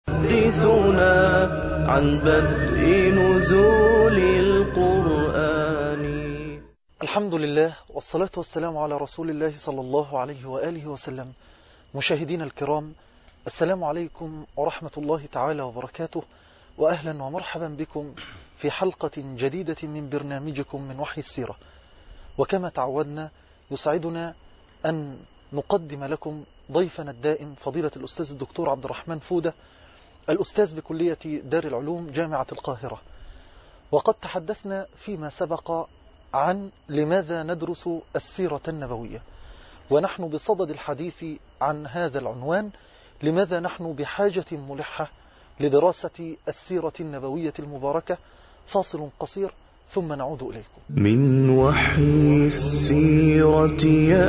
حدثنا عن بدء نزول القرآن. الحمد لله والصلاة والسلام على رسول الله صلى الله عليه وآله وسلم. مشاهدين الكرام، السلام عليكم ورحمة الله تعالى وبركاته، وأهلا ومرحبا بكم في حلقة جديدة من برنامجكم من وحي السيرة. وكما تعودنا يسعدنا أن نقدم لكم ضيفنا الدائم فضيلة الأستاذ الدكتور عبد الرحمن فودة، الأستاذ بكلية دار العلوم جامعة القاهرة. وقد تحدثنا فيما سبق عن لماذا ندرس السيرة النبوية، ونحن بصدد الحديث عن هذا العنوان: لماذا نحن بحاجة ملحة لدراسة السيرة النبوية المباركة. فاصل قصير ثم نعود إليكم. من وحي السيرة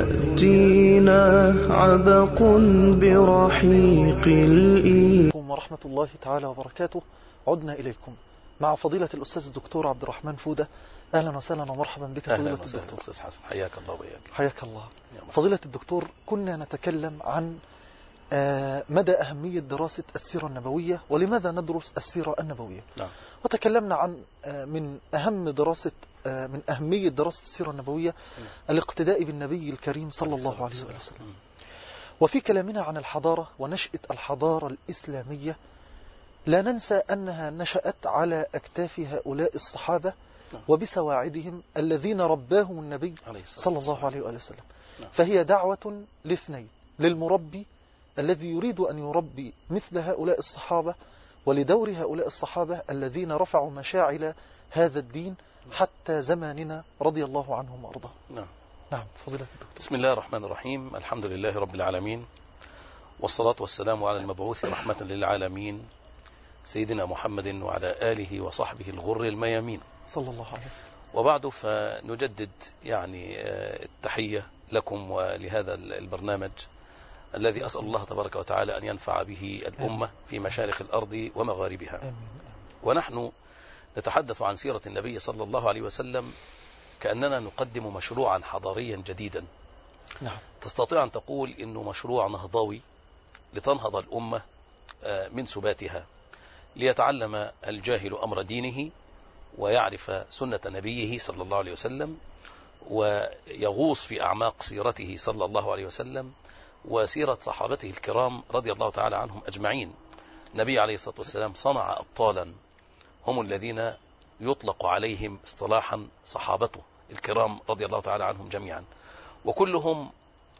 يأتينا عبق برحيق الإيمان. ورحمة الله تعالى وبركاته. عدنا إليكم مع فضيلة الأستاذ الدكتور عبد الرحمن فودة. أهلا وسهلا ومرحبا بك فضيلة الدكتور. أستاذ حسن، حياك الله وإياك. حياك الله. فضيلة الدكتور، كنا نتكلم عن مدى أهمية دراسة السيرة النبوية ولماذا ندرس السيرة النبوية. نعم. وتكلمنا عن من أهمية دراسة السيرة النبوية الاقتداء بالنبي الكريم صلى الله عليه وسلم. وفي كلامنا عن الحضارة ونشأة الحضارة الإسلامية لا ننسى أنها نشأت على أكتاف هؤلاء الصحابة وبسواعدهم الذين رباهم النبي صلى الله عليه وسلم. فهي دعوة لاثنين: للمربي الذي يريد أن يربي مثل هؤلاء الصحابة، ولدور هؤلاء الصحابة الذين رفعوا مشاعل هذا الدين حتى زماننا رضي الله عنهم وأرضاهم. نعم فضيلة الدكتور. بسم الله الرحمن الرحيم. الحمد لله رب العالمين، والصلاة والسلام على المبعوث رحمة للعالمين سيدنا محمد وعلى آله وصحبه الغر الميامين صلى الله عليه وسلم. وبعد، فنجدد التحية لكم ولهذا البرنامج الذي أسأل الله تبارك وتعالى أن ينفع به الأمة في مشارق الأرض ومغاربها. آمين. ونحن نتحدث عن سيرة النبي صلى الله عليه وسلم كأننا نقدم مشروعا حضاريا جديدا. نعم. تستطيع أن تقول إنه مشروع نهضوي لتنهض الأمة من سباتها، ليتعلم الجاهل أمر دينه ويعرف سنة نبيه صلى الله عليه وسلم، ويغوص في أعماق سيرته صلى الله عليه وسلم وسيرة صحابته الكرام رضي الله تعالى عنهم أجمعين. النبي عليه الصلاة والسلام صنع أبطالا هم الذين يطلق عليهم اصطلاحا صحابته الكرام رضي الله تعالى عنهم جميعا، وكلهم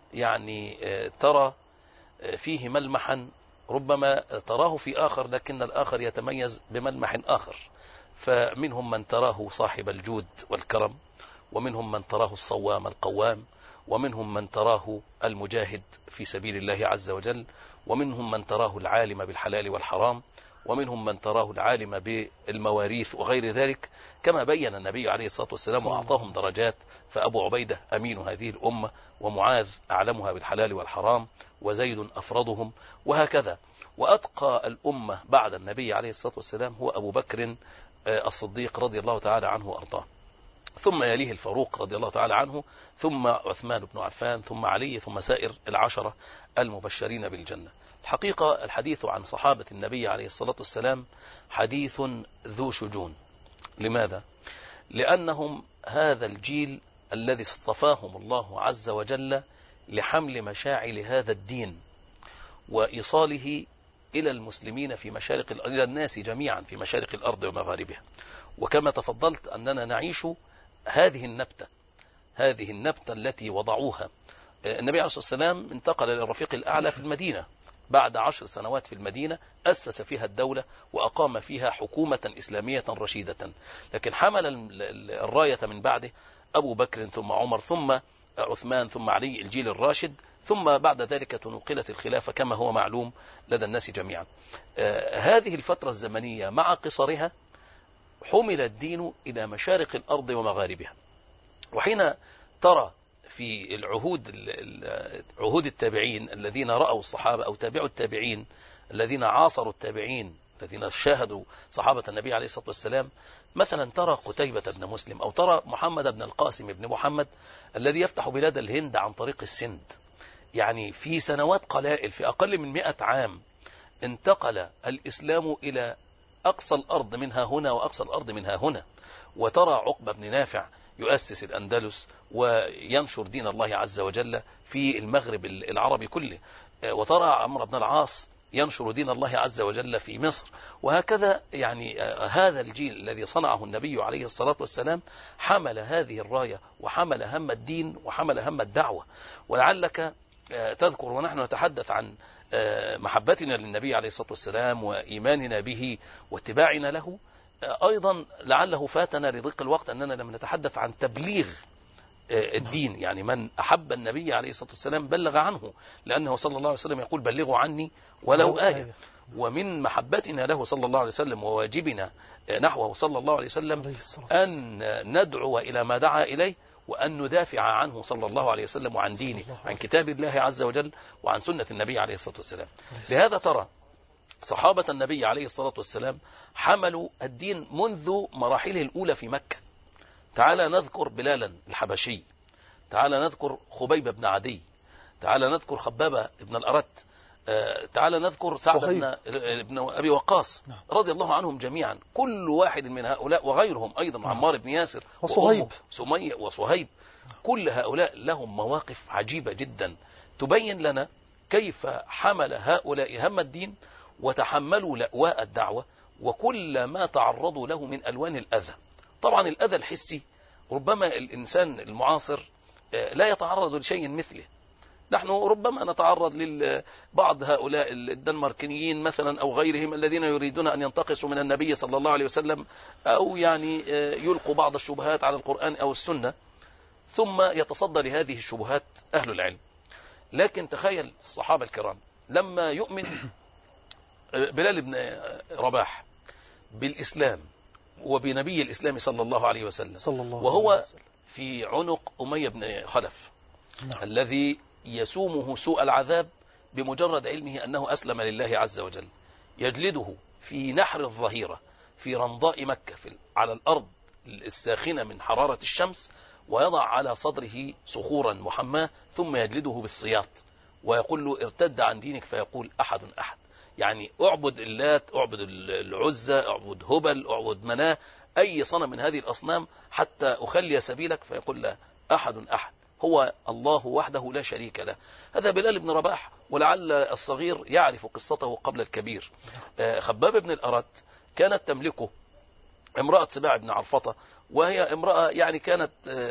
ترى فيه ملمحا ربما تراه في آخر، لكن الآخر يتميز بملمح آخر. فمنهم من تراه صاحب الجود والكرم، ومنهم من تراه الصوام القوام، ومنهم من تراه المجاهد في سبيل الله عز وجل، ومنهم من تراه العالم بالحلال والحرام، ومنهم من تراه العالم بالمواريث وغير ذلك، كما بين النبي عليه الصلاة والسلام وأعطاهم درجات. فأبو عبيدة أمين هذه الأمة، ومعاذ أعلمها بالحلال والحرام، وزيد أفرضهم، وهكذا. وأتقى الأمة بعد النبي عليه الصلاة والسلام هو أبو بكر الصديق رضي الله تعالى عنه وأرضاه، ثم يليه الفاروق رضي الله تعالى عنه، ثم عثمان بن عفان، ثم علي، ثم سائر العشرة المبشرين بالجنة. الحقيقة الحديث عن صحابة النبي عليه الصلاة والسلام حديث ذو شجون. لماذا؟ لأنهم هذا الجيل الذي اصطفاهم الله عز وجل لحمل مشاعل هذا الدين وإيصاله إلى المسلمين في إلى الناس جميعا في مشارق الأرض ومغاربها. وكما تفضلت أننا نعيش هذه النبتة التي وضعوها. النبي عليه الصلاة والسلام انتقل للرفيق الأعلى في المدينة بعد 10 سنوات في المدينة، أسس فيها الدولة وأقام فيها حكومة إسلامية رشيدة، لكن حمل الراية من بعده أبو بكر، ثم عمر، ثم عثمان، ثم علي، الجيل الراشد، ثم بعد ذلك تنقلت الخلافة كما هو معلوم لدى الناس جميعا. هذه الفترة الزمنية مع قصرها حمل الدين إلى مشارق الأرض ومغاربها. وحين ترى في عهود التابعين الذين رأوا الصحابة أو تابعوا التابعين الذين عاصروا التابعين الذين شاهدوا صحابة النبي عليه الصلاة والسلام، مثلا ترى قتيبة بن مسلم أو ترى محمد بن القاسم بن محمد الذي يفتح بلاد الهند عن طريق السند، يعني في سنوات قلائل، في أقل من 100 عام انتقل الإسلام إلى أقصى الأرض منها هنا وأقصى الأرض منها هنا. وترى عقبة بن نافع يؤسس الأندلس وينشر دين الله عز وجل في المغرب العربي كله، وترى عمرو بن العاص ينشر دين الله عز وجل في مصر. وهكذا يعني هذا الجيل الذي صنعه النبي عليه الصلاة والسلام حمل هذه الراية وحمل هم الدين وحمل هم الدعوة. ولعلك تذكر ونحن نتحدث عن محبتنا للنبي عليه الصلاة والسلام وإيماننا به واتباعنا له، أيضا لعله فاتنا لضيق الوقت أننا لم نتحدث عن تبليغ الدين. يعني من أحب النبي عليه الصلاة والسلام بلغ عنه، لأنه صلى الله عليه وسلم يقول بلغوا عني ولو آية. ومن محبتنا له صلى الله عليه وسلم وواجبنا نحوه صلى الله عليه وسلم أن ندعو إلى ما دعا إليه، وأن ندافع عنه صلى الله عليه وسلم وعن دينه، عن كتاب الله عز وجل وعن سنة النبي عليه الصلاة والسلام. لهذا ترى صحابة النبي عليه الصلاة والسلام حملوا الدين منذ مراحله الأولى في مكة. تعال نذكر بلالا الحبشي، تعال نذكر خبيب بن عدي، تعال نذكر خباب بن الأرت، تعال نذكر سعد بن أبي وقاص رضي الله عنهم جميعا. كل واحد من هؤلاء وغيرهم أيضا، عمار بن ياسر وصهيب سمية وصهيب، كل هؤلاء لهم مواقف عجيبة جدا تبين لنا كيف حمل هؤلاء هم الدين وتحملوا لأواء الدعوة وكل ما تعرضوا له من ألوان الأذى. طبعا الأذى الحسي ربما الإنسان المعاصر لا يتعرض لشيء مثله. نحن ربما نتعرض لبعض هؤلاء الدنماركيين مثلا أو غيرهم الذين يريدون أن ينتقصوا من النبي صلى الله عليه وسلم، أو يعني يلقوا بعض الشبهات على القرآن أو السنة، ثم يتصدى لهذه الشبهات أهل العلم. لكن تخيل الصحابة الكرام لما يؤمن بلال بن رباح بالإسلام وبنبي الإسلام صلى الله عليه وسلم، وهو في عنق أمية بن خلف الذي يسومه سوء العذاب بمجرد علمه أنه أسلم لله عز وجل، يجلده في نحر الظهيرة في رمضاء مكة على الأرض الساخنة من حرارة الشمس، ويضع على صدره صخورا محماة ثم يجلده بالسياط ويقول له ارتد عن دينك، فيقول أحد أحد، يعني اعبد اللات، اعبد العزة، اعبد هبل، اعبد مناه، أي صنم من هذه الأصنام حتى أخلي سبيلك، فيقول له أحد أحد، هو الله وحده لا شريك له. هذا بلال بن رباح، ولعل الصغير يعرف قصته قبل الكبير. خباب بن الأرت كانت تملكه امرأة سباع بن عرفطة، وهي امرأة يعني كانت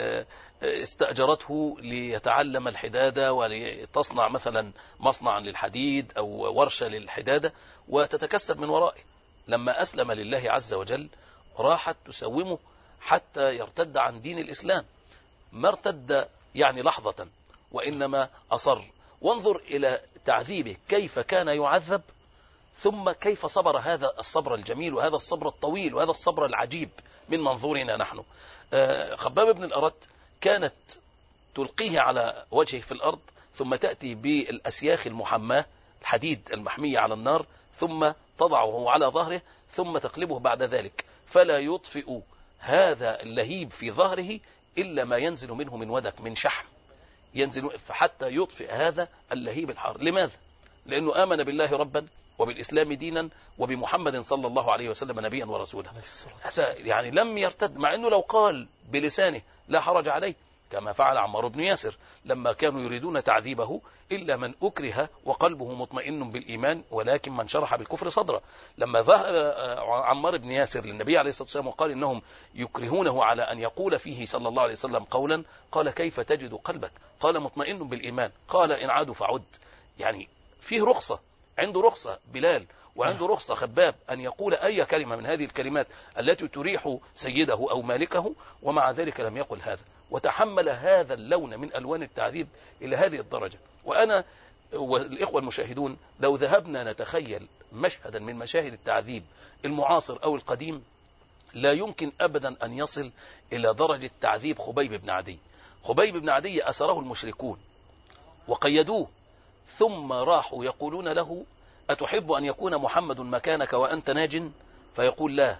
استأجرته ليتعلم الحدادة ولتصنع مثلا مصنعا للحديد أو ورشة للحدادة وتتكسب من ورائه. لما أسلم لله عز وجل راحت تسومه حتى يرتد عن دين الإسلام، ما ارتد يعني لحظة وإنما أصر. وانظر إلى تعذيبه كيف كان يعذب، ثم كيف صبر هذا الصبر الجميل وهذا الصبر الطويل وهذا الصبر العجيب من منظورنا نحن. خباب بن الأرت كانت تلقيه على وجهه في الأرض، ثم تأتي بالأسياخ المحماة الحديد المحمية على النار، ثم تضعه على ظهره ثم تقلبه بعد ذلك، فلا يطفئ هذا اللهيب في ظهره إلا ما ينزل منه من ودك من شحم، ينزل حتى يطفئ هذا اللهيب الحار. لماذا؟ لأنه آمن بالله ربا وبالإسلام دينا وبمحمد صلى الله عليه وسلم نبيا ورسولا. يعني لم يرتد، مع أنه لو قال بلسانه لا حرج عليه، كما فعل عمار بن ياسر لما كانوا يريدون تعذيبه، إلا من أكره وقلبه مطمئن بالإيمان ولكن من شرح بالكفر صدره. لما ظهر عمار بن ياسر للنبي عليه الصلاة والسلام وقال إنهم يكرهونه على أن يقول فيه صلى الله عليه وسلم قولا، قال كيف تجد قلبك؟ قال مطمئن بالإيمان. قال إن عادوا فعد. يعني فيه رخصة، عنده رخصة بلال وعنده رخصة خباب أن يقول أي كلمة من هذه الكلمات التي تريح سيده أو مالكه، ومع ذلك لم يقل هذا، وتحمل هذا اللون من ألوان التعذيب إلى هذه الدرجة. وأنا والإخوة المشاهدون لو ذهبنا نتخيل مشهدا من مشاهد التعذيب المعاصر أو القديم، لا يمكن أبدا أن يصل إلى درجة تعذيب خبيب بن عدي. خبيب بن عدي أسره المشركون وقيدوه، ثم راحوا يقولون له أتحب أن يكون محمد مكانك وأنت ناج؟ فيقول لا،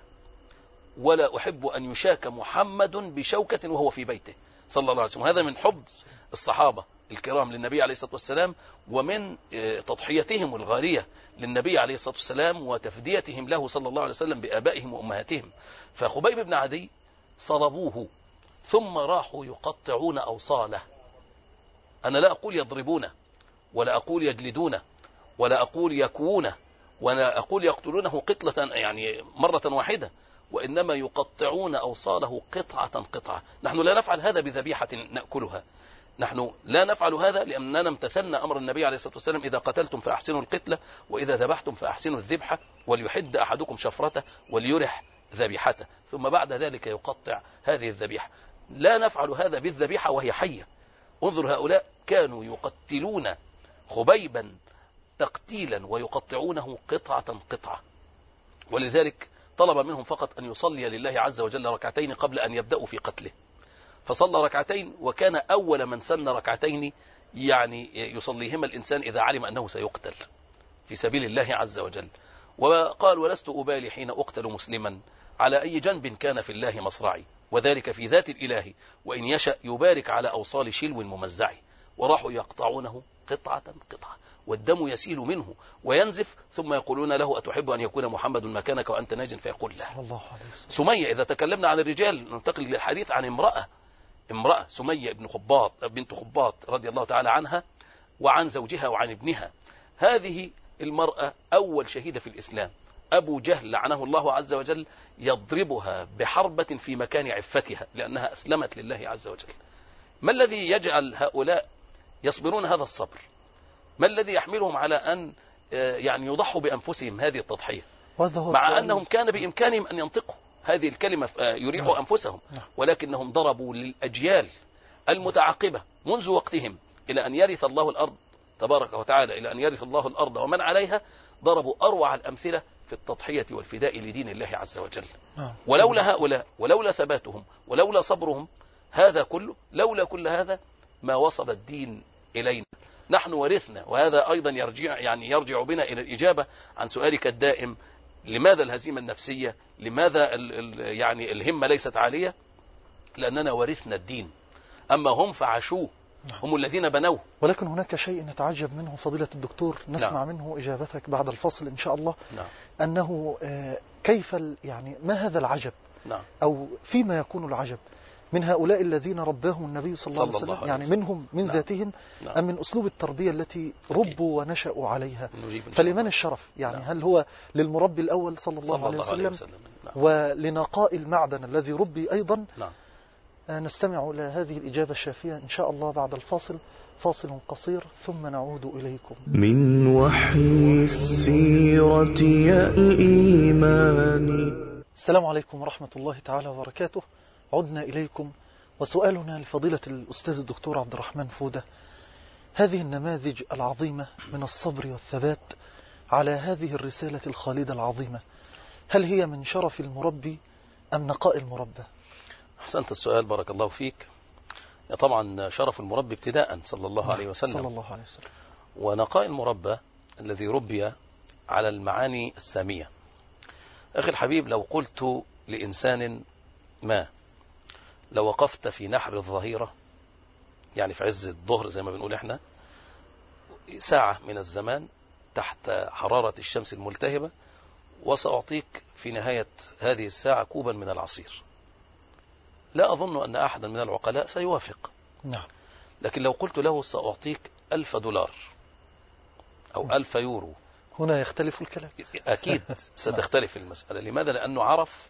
ولا أحب أن يشاك محمد بشوكة وهو في بيته صلى الله عليه وسلم. هذا من حب الصحابة الكرام للنبي عليه الصلاة والسلام، ومن تضحيتهم الغالية للنبي عليه الصلاة والسلام وتفديتهم له صلى الله عليه وسلم بآبائهم وأمهاتهم. فخبيب بن عدي صلبوه ثم راحوا يقطعون أوصاله. أنا لا أقول يضربونه، ولا أقول يجلدونه، ولا أقول يكوونه، ولا أقول يقتلونه قتلة يعني مرة واحدة، وإنما يقطعون أوصاله قطعة قطعة. نحن لا نفعل هذا بذبيحة نأكلها، نحن لا نفعل هذا لأننا امتثلنا أمر النبي عليه الصلاة والسلام: إذا قتلتم فأحسنوا القتلة، وإذا ذبحتم فأحسنوا الذبحة، وليحد أحدكم شفرته وليرح ذبيحته، ثم بعد ذلك يقطع هذه الذبيحة. لا نفعل هذا بالذبيحة وهي حية. انظر، هؤلاء كانوا يقتلون خبيبا تقتيلا ويقطعونه قطعة قطعة، ولذلك طلب منهم فقط أن يصلي لله عز وجل ركعتين قبل أن يبدأوا في قتله، فصلى ركعتين، وكان أول من سن ركعتين يعني يصليهما الإنسان إذا علم أنه سيقتل في سبيل الله عز وجل. وقال: ولست أبالي حين أقتل مسلما على أي جنب كان في الله مصرعي، وذلك في ذات الإله، وإن يشأ يبارك على أوصال شلو ممزع. وراحوا يقطعونه قطعة قطعة، والدم يسيل منه وينزف، ثم يقولون له: أتحب أن يكون محمد مكانك وأنت ناج؟ فيقول: لا. سمية، إذا تكلمنا عن الرجال ننتقل للحديث عن امرأة سمية بنت خباط رضي الله تعالى عنها، وعن زوجها وعن ابنها. هذه المرأة أول شهيدة في الإسلام. أبو جهل لعنه الله عز وجل يضربها بحربة في مكان عفتها لأنها أسلمت لله عز وجل. ما الذي يجعل هؤلاء يصبرون هذا الصبر؟ ما الذي يحملهم على أن يعني يضحوا بأنفسهم هذه التضحية، مع أنهم كان بإمكانهم أن ينطقوا هذه الكلمة يريحوا أنفسهم، ولكنهم ضربوا للأجيال المتعاقبة منذ وقتهم إلى أن يرث الله الأرض تبارك وتعالى، إلى أن يرث الله الأرض ومن عليها. ضربوا أروع الأمثلة في التضحية والفداء لدين الله عز وجل. ولولا هؤلاء، ولولا ثباتهم، ولولا صبرهم، هذا كله، لولا كل هذا ما وصل الدين إلينا. نحن ورثنا، وهذا أيضا يرجع بنا إلى الإجابة عن سؤالك الدائم: لماذا الهزيمة النفسية؟ لماذا يعني الهمة ليست عالية؟ لأننا ورثنا الدين، أما هم فعاشوه، هم الذين بنوه. ولكن هناك شيء نتعجب منه فضيلة الدكتور، نسمع منه إجابتك بعد الفصل إن شاء الله. أنه كيف يعني ما هذا العجب، أو فيما يكون العجب من هؤلاء الذين رباهم النبي صلى الله عليه وسلم، يعني منهم من ذاتهم أم من أسلوب التربية التي ربوا ونشأوا عليها؟ فلمن الشرف؟ يعني هل هو للمربي الأول صلى الله عليه وسلم ولنقاء المعدن الذي ربي أيضا؟ نستمع إلى هذه الإجابة الشافية إن شاء الله بعد الفاصل. فاصل قصير ثم نعود إليكم. من وحي السيرة يا الإيمان. السلام عليكم ورحمة الله تعالى وبركاته. عدنا إليكم، وسؤالنا لفضيلة الأستاذ الدكتور عبد الرحمن فودة: هذه النماذج العظيمة من الصبر والثبات على هذه الرسالة الخالدة العظيمة، هل هي من شرف المربي أم نقاء المربى؟ أحسنت السؤال، بارك الله فيك. طبعا شرف المربي ابتداء صلى الله عليه وسلم، صلى الله عليه وسلم، ونقاء المربى الذي ربي على المعاني السامية. أخي الحبيب، لو قلت لإنسان ما: لو وقفت في نحر الظهيرة، يعني في عز الظهر زي ما بنقول احنا، ساعة من الزمان تحت حرارة الشمس الملتهبة، وسأعطيك في نهاية هذه الساعة كوبا من العصير، لا أظن أن أحدا من العقلاء سيوافق. لكن لو قلت له: سأعطيك $1000 أو 1000 يورو، هنا يختلف الكلام. أكيد ستختلف المسألة. لماذا؟ لأنه عرف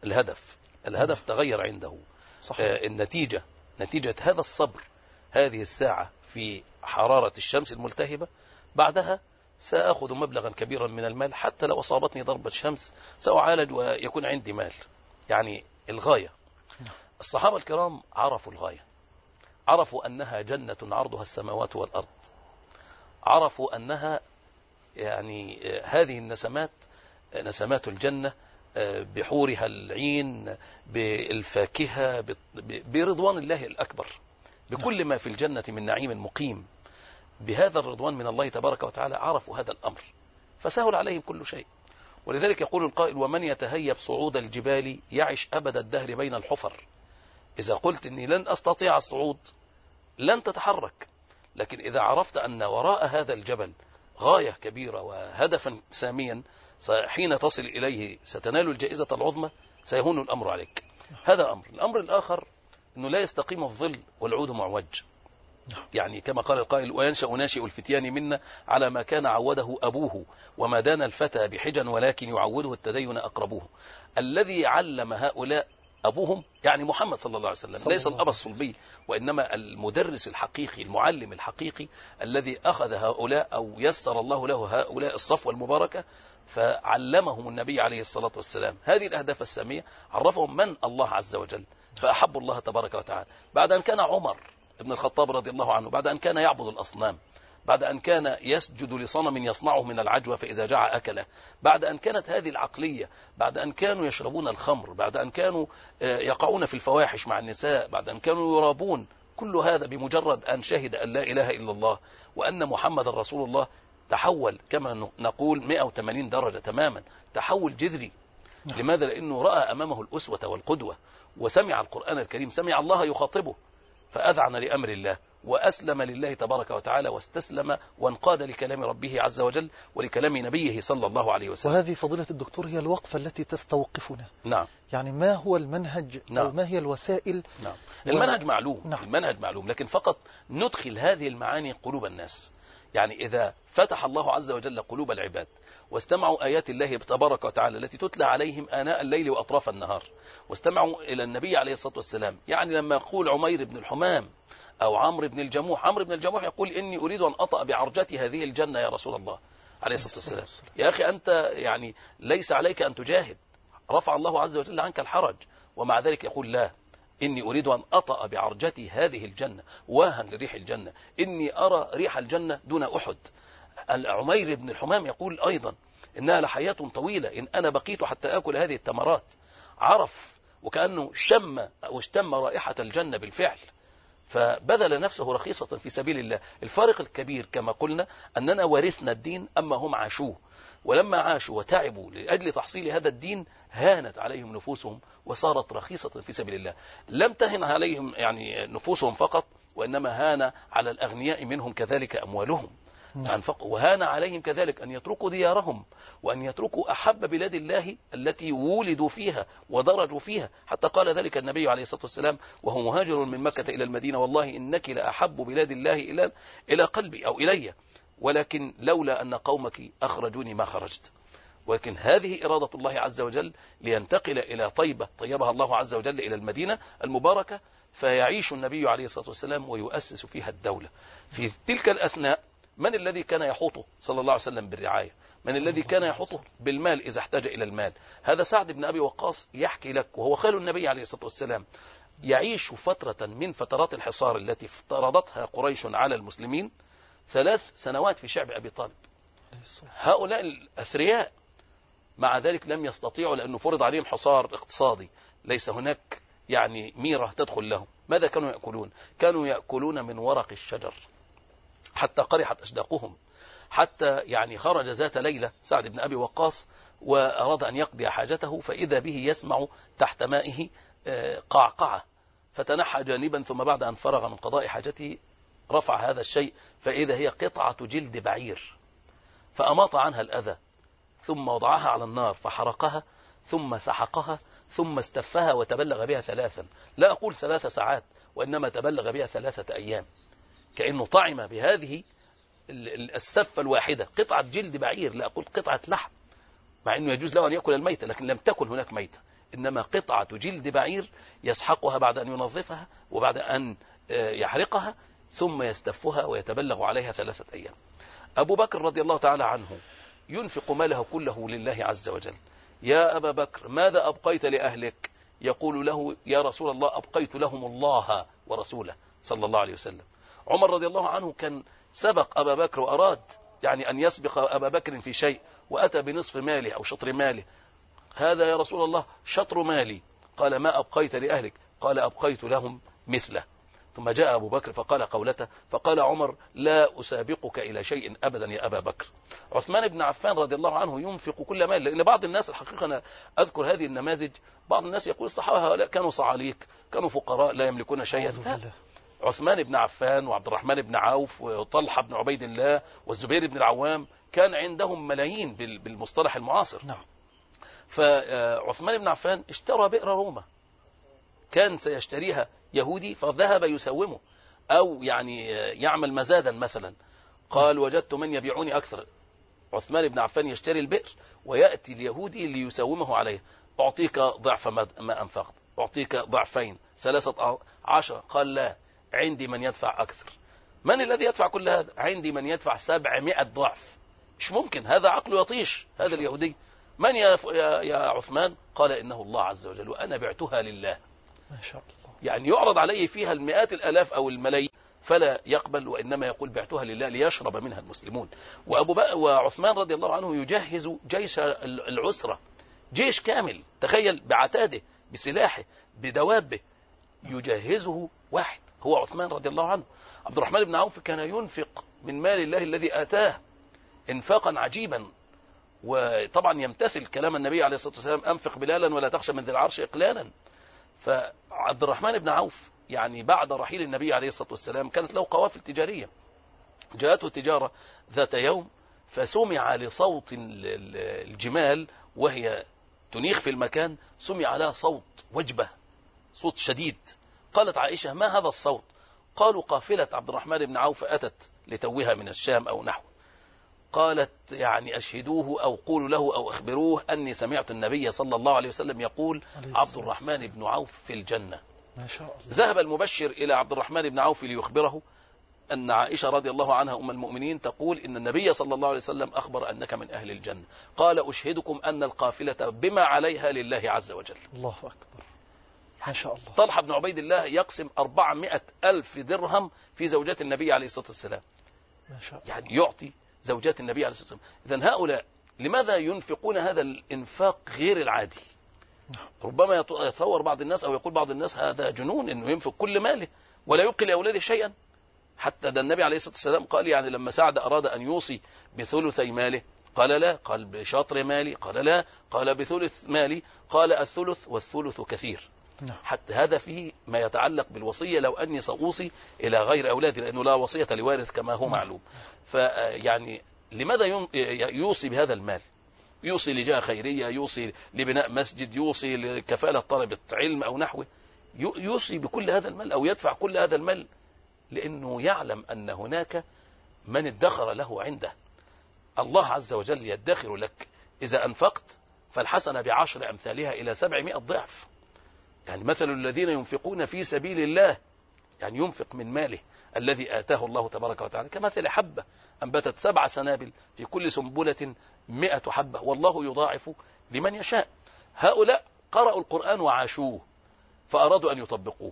الهدف تغير عنده. النتيجة، نتيجة هذا الصبر، هذه الساعة في حرارة الشمس الملتهبة، بعدها سأخذ مبلغا كبيرا من المال، حتى لو أصابتني ضربة شمس سأعالج ويكون عندي مال. يعني الغاية. الصحابة الكرام عرفوا الغاية، عرفوا أنها جنة عرضها السماوات والأرض، عرفوا أنها يعني هذه النسمات نسمات الجنة بحورها العين، بالفاكهة، برضوان الله الأكبر، بكل ما في الجنة من نعيم مقيم. بهذا الرضوان من الله تبارك وتعالى عرفوا هذا الأمر، فسهل عليهم كل شيء. ولذلك يقول القائل: ومن يتهيب صعود الجبال يعش أبد الدهر بين الحفر. إذا قلت إني لن أستطيع الصعود لن تتحرك، لكن إذا عرفت أن وراء هذا الجبل غاية كبيرة وهدفا ساميا حين تصل إليه ستنال الجائزة العظمى، سيهون الأمر عليك. هذا أمر. الأمر الآخر أنه لا يستقيم الظل والعود معوج. يعني كما قال القائل: وينشأ ناشئ الفتيان منا على ما كان عوده أبوه، وما دان الفتى بحجا ولكن يعوده التدين أقربوه. الذي علم هؤلاء أبوهم يعني محمد صلى الله عليه وسلم، ليس الأب الصلبي، وإنما المدرس الحقيقي، المعلم الحقيقي الذي أخذ هؤلاء أو يسر الله له هؤلاء الصفوة المباركة فعلمهم النبي عليه الصلاة والسلام هذه الأهداف السامية، عرفهم من الله عز وجل، فأحبوا الله تبارك وتعالى. بعد أن كان عمر ابن الخطاب رضي الله عنه، بعد أن كان يعبد الأصنام، بعد أن كان يسجد لصنم يصنعه من العجوة فإذا جاع أكله، بعد أن كانت هذه العقلية، بعد أن كانوا يشربون الخمر، بعد أن كانوا يقعون في الفواحش مع النساء، بعد أن كانوا يرابون، كل هذا بمجرد أن شهد أن لا إله إلا الله وأن محمد رسول الله، تحول كما نقول 180 درجة تماما، تحول جذري. لماذا؟ لأنه رأى أمامه الأسوة والقدوة، وسمع القرآن الكريم، سمع الله يخاطبه، فأذعن لأمر الله وأسلم لله تبارك وتعالى، واستسلم وانقاد لكلام ربه عز وجل ولكلام نبيه صلى الله عليه وسلم. وهذه فضيلة الدكتور هي الوقفة التي تستوقفنا. نعم. يعني ما هو المنهج؟ نعم. أو ما هي الوسائل؟ نعم. المنهج معلوم. نعم. المنهج معلوم، لكن فقط ندخل هذه المعاني قلوب الناس. يعني إذا فتح الله عز وجل قلوب العباد واستمعوا آيات الله تبارك وتعالى التي تتلى عليهم آناء الليل وأطراف النهار، واستمعوا إلى النبي عليه الصلاة والسلام، يعني لما يقول عمير بن الحمام أو عمرو بن الجموح، عمرو بن الجموح يقول: إني أريد أن أطأ بعرجة هذه الجنة يا رسول الله عليه الصلاة والسلام. يا أخي أنت يعني ليس عليك أن تجاهد، رفع الله عز وجل عنك الحرج، ومع ذلك يقول: لا، إني أريد أن أطأ بعرجتي هذه الجنة، واها لريح الجنة، إني أرى ريح الجنة دون أحد. عمير بن الحمام يقول أيضا: إنها لحياة طويلة، إن أنا بقيت حتى أكل هذه التمرات. عرف وكأنه شم أو اشتم رائحة الجنة بالفعل، فبذل نفسه رخيصة في سبيل الله. الفارق الكبير كما قلنا أننا ورثنا الدين، أما هم عاشوه، ولما عاشوا وتعبوا لأجل تحصيل هذا الدين هانت عليهم نفوسهم وصارت رخيصة في سبيل الله. لم تهن عليهم يعني نفوسهم فقط، وإنما هان على الأغنياء منهم كذلك أموالهم، وهان عليهم كذلك أن يتركوا ديارهم، وأن يتركوا أحب بلاد الله التي ولدوا فيها ودرجوا فيها، حتى قال ذلك النبي عليه الصلاة والسلام وهو مهاجر من مكة إلى المدينة: والله إنك لأحب بلاد الله إلى قلبي أو إلي، ولكن لولا أن قومك أخرجوني ما خرجت. ولكن هذه إرادة الله عز وجل لينتقل إلى طيبة، طيبها الله عز وجل إلى المدينة المباركة، فيعيش النبي عليه الصلاة والسلام ويؤسس فيها الدولة. في تلك الأثناء من الذي كان يحوطه صلى الله عليه وسلم بالرعاية؟ من الذي كان يحوطه بالمال إذا احتاج إلى المال؟ هذا سعد بن أبي وقاص يحكي لك، وهو خال النبي عليه الصلاة والسلام، يعيش فترة من فترات الحصار التي افترضتها قريش على المسلمين 3 سنوات في شعب أبي طالب. هؤلاء الأثرياء مع ذلك لم يستطيعوا، لأنه فرض عليهم حصار اقتصادي، ليس هناك يعني ميرة تدخل لهم. ماذا كانوا يأكلون؟ كانوا يأكلون من ورق الشجر حتى قرحت أشداقهم، حتى يعني خرج ذات ليلة سعد بن أبي وقاص وأراد أن يقضي حاجته، فإذا به يسمع تحت مائه قعقعة، فتنحى جانبا، ثم بعد أن فرغ من قضاء حاجته رفع هذا الشيء، فإذا هي قطعة جلد بعير، فأماط عنها الأذى، ثم وضعها على النار فحرقها، ثم سحقها، ثم استفها وتبلغ بها 3، لا أقول 3 ساعات، وإنما تبلغ بها 3 أيام، كأنه طعم بهذه السفة الواحدة قطعة جلد بعير، لا أقول قطعة لحم، مع أنه يجوز له أن يأكل الميتة، لكن لم تكن هناك ميتة، إنما قطعة جلد بعير يسحقها بعد أن ينظفها وبعد أن يحرقها، ثم يستفها ويتبلغ عليها 3 أيام. أبو بكر رضي الله تعالى عنه ينفق ماله كله لله عز وجل. يا أبا بكر ماذا أبقيت لأهلك؟ يقول له: يا رسول الله أبقيت لهم الله ورسوله صلى الله عليه وسلم. عمر رضي الله عنه كان سبق أبا بكر وأراد يعني أن يسبق أبا بكر في شيء، وأتى بنصف ماله أو شطر ماله. هذا يا رسول الله شطر مالي. قال: ما أبقيت لأهلك؟ قال: أبقيت لهم مثله. ثم جاء أبو بكر فقال قولته، فقال عمر: لا أسابقك إلى شيء أبدا يا أبا بكر. عثمان بن عفان رضي الله عنه ينفق كل مال، لأن بعض الناس الحقيقة أنا أذكر هذه النماذج، بعض الناس يقول الصحابة هؤلاء كانوا صعاليك، كانوا فقراء لا يملكون شيئا. عثمان بن عفان وعبد الرحمن بن عوف وطلحة بن عبيد الله والزبير بن العوام كان عندهم ملايين بالمصطلح المعاصر. نعم. فعثمان بن عفان اشترى بئر روما، كان سيشتريها يهودي فذهب يسومه أو يعني يعمل مزادا مثلا، قال وجدت من يبيعوني أكثر. عثمان بن عفان يشتري البئر ويأتي اليهودي ليسومه عليه، أعطيك ضعف ما أنفقت، أعطيك ضعفين 13. قال لا، عندي من يدفع أكثر. من الذي يدفع كل هذا؟ عندي من يدفع 700 ضعف. مش ممكن، هذا عقله يطيش هذا اليهودي. من يا عثمان؟ قال إنه الله عز وجل وأنا بعتها لله. ما شاء الله. يعني يعرض عليه فيها المئات الآلاف أو الملايين فلا يقبل، وإنما يقول بعتها لله ليشرب منها المسلمون. وعثمان رضي الله عنه يجهز جيش العسرة، جيش كامل، تخيل، بعتاده بسلاحه بدوابه، يجهزه واحد هو عثمان رضي الله عنه. عبد الرحمن بن عوف كان ينفق من مال الله الذي آتاه انفاقا عجيبا، وطبعا يمتثل كلام النبي عليه الصلاة والسلام: أنفق بلالا ولا تخشى من ذي العرش إقلالا. فعبد الرحمن بن عوف يعني بعد رحيل النبي عليه الصلاة والسلام كانت له قوافل تجارية، جاءته تجارة ذات يوم فسمع لصوت الجمال وهي تنيخ في المكان، سمع لها صوت وجبة، صوت شديد. قالت عائشة: ما هذا الصوت؟ قالوا: قافلة عبد الرحمن بن عوف أتت لتوها من الشام أو نحو. قالت: يعني أشهدوه أو قولوا له أو أخبروه أني سمعت النبي صلى الله عليه وسلم يقول عبد الرحمن بن عوف في الجنة. ما شاء الله. ذهب المبشر إلى عبد الرحمن بن عوف ليخبره أن عائشة رضي الله عنها أم المؤمنين تقول إن النبي صلى الله عليه وسلم أخبر أنك من أهل الجنة. قال: أشهدكم أن القافلة بما عليها لله عز وجل. الله أكبر. ما شاء الله. طلحة بن عبيد الله يقسم 400,000 درهم في زوجات النبي عليه الصلاة والسلام. ما شاء الله. يعني يعطي زوجات النبي عليه الصلاة والسلام. إذن هؤلاء لماذا ينفقون هذا الإنفاق غير العادي؟ ربما يتصور بعض الناس أو يقول بعض الناس هذا جنون إنه ينفق كل ماله ولا يبقي لأولاده شيئا. حتى ده النبي عليه الصلاة والسلام قال يعني لما سعد أراد أن يوصي بثلثي ماله قال لا، قال بشطر مالي قال لا، قال بثلث مالي قال الثلث والثلث كثير. حتى هذا فيه ما يتعلق بالوصية، لو أني سأوصي إلى غير أولادي، لأنه لا وصية لوارث كما هو معلوم. فيعني لماذا يوصي بهذا المال؟ يوصي لجهة خيرية، يوصي لبناء مسجد، يوصي لكفالة طلبة علم أو نحوه، يوصي بكل هذا المال أو يدفع كل هذا المال لأنه يعلم أن هناك من ادخر له عنده. الله عز وجل يدخر لك إذا أنفقت فالحسنة ب10 أمثالها إلى 700 ضعف. يعني مثل الذين ينفقون في سبيل الله، يعني ينفق من ماله الذي آتاه الله تبارك وتعالى، كمثل حبة أنبتت 7 سنابل في كل سنبلة 100 حبة والله يضاعف لمن يشاء. هؤلاء قرأوا القرآن وعاشوه فأرادوا أن يطبقوه.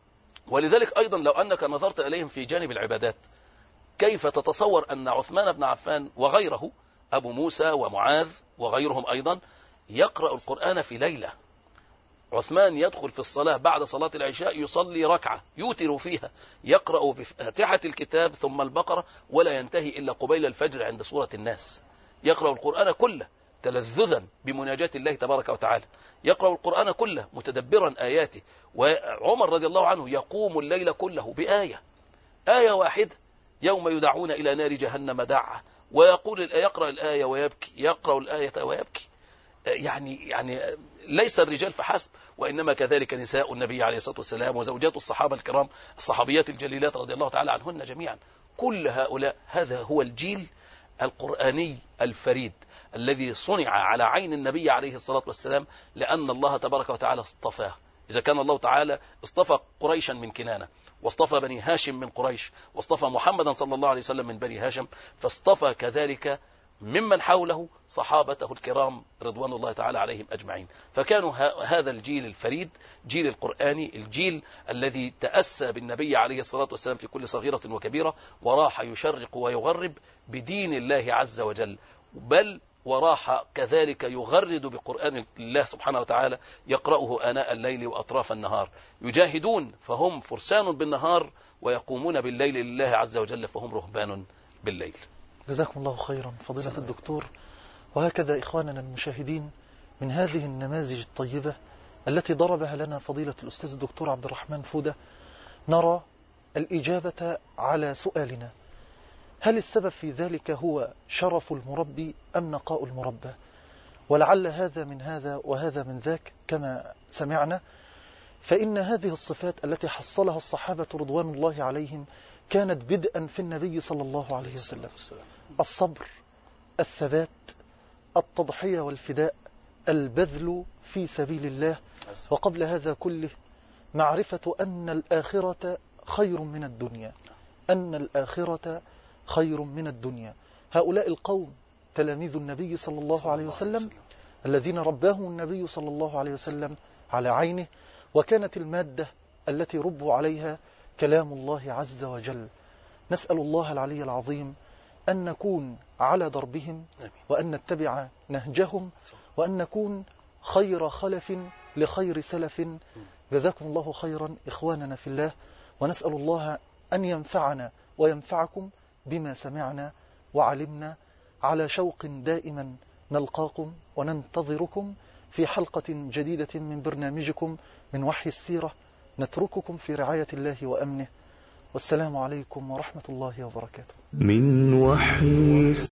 ولذلك أيضا لو أنك نظرت إليهم في جانب العبادات، كيف تتصور أن عثمان بن عفان وغيره، أبو موسى ومعاذ وغيرهم أيضا، يقرأ القرآن في ليلة؟ عثمان يدخل في الصلاة بعد صلاة العشاء يصلي ركعة يوتر فيها، يقرأ بفاتحة الكتاب ثم البقرة ولا ينتهي إلا قبيل الفجر عند سورة الناس. يقرأ القرآن كله تلذذا بمناجاة الله تبارك وتعالى، يقرأ القرآن كله متدبرا آياته. وعمر رضي الله عنه يقوم الليل كله آية واحدة يوم يدعون إلى نار جهنم دعا، ويقول يقرأ الآية ويبكي، يقرأ الآية ويبكي. يعني ليس الرجال فحسب، وإنما كذلك نساء النبي عليه الصلاة والسلام وزوجات الصحابة الكرام الصحابيات الجليلات رضي الله تعالى عنهن جميعا. كل هؤلاء هذا هو الجيل القرآني الفريد الذي صنع على عين النبي عليه الصلاة والسلام، لأن الله تبارك وتعالى اصطفاه. إذا كان الله تعالى اصطفى قريشا من كنانة، واصطفى بني هاشم من قريش، واصطفى محمدا صلى الله عليه وسلم من بني هاشم، فاصطفى كذلك ممن حوله صحابته الكرام رضوان الله تعالى عليهم أجمعين. فكانوا هذا الجيل الفريد، جيل القرآني، الجيل الذي تأسى بالنبي عليه الصلاة والسلام في كل صغيرة وكبيرة، وراح يشرق ويغرب بدين الله عز وجل، بل وراح كذلك يغرد بقرآن الله سبحانه وتعالى، يقرأه آناء الليل وأطراف النهار. يجاهدون فهم فرسان بالنهار، ويقومون بالليل لله عز وجل فهم رهبان بالليل. جزاكم الله خيرا فضيلة الدكتور. وهكذا إخواننا المشاهدين، من هذه النماذج الطيبة التي ضربها لنا فضيلة الأستاذ الدكتور عبد الرحمن فودة، نرى الإجابة على سؤالنا: هل السبب في ذلك هو شرف المربي أم نقاء المربى؟ ولعل هذا من هذا وهذا من ذاك كما سمعنا، فإن هذه الصفات التي حصلها الصحابة رضوان الله عليهم كانت بدءا في النبي صلى الله عليه وسلم: الصبر، الثبات، التضحية والفداء، البذل في سبيل الله، وقبل هذا كله معرفة أن الآخرة خير من الدنيا، أن الآخرة خير من الدنيا. هؤلاء القوم تلاميذ النبي صلى الله عليه وسلم الذين رباهم النبي صلى الله عليه وسلم على عينه، وكانت المادة التي ربوا عليها كلام الله عز وجل. نسأل الله العلي العظيم أن نكون على دربهم، وأن نتبع نهجهم، وأن نكون خير خلف لخير سلف. جزاكم الله خيرا إخواننا في الله، ونسأل الله أن ينفعنا وينفعكم بما سمعنا وعلمنا. على شوق دائما نلقاكم وننتظركم في حلقة جديدة من برنامجكم من وحي السيرة. نترككم في رعاية الله وأمنه، والسلام عليكم ورحمة الله وبركاته. من وحي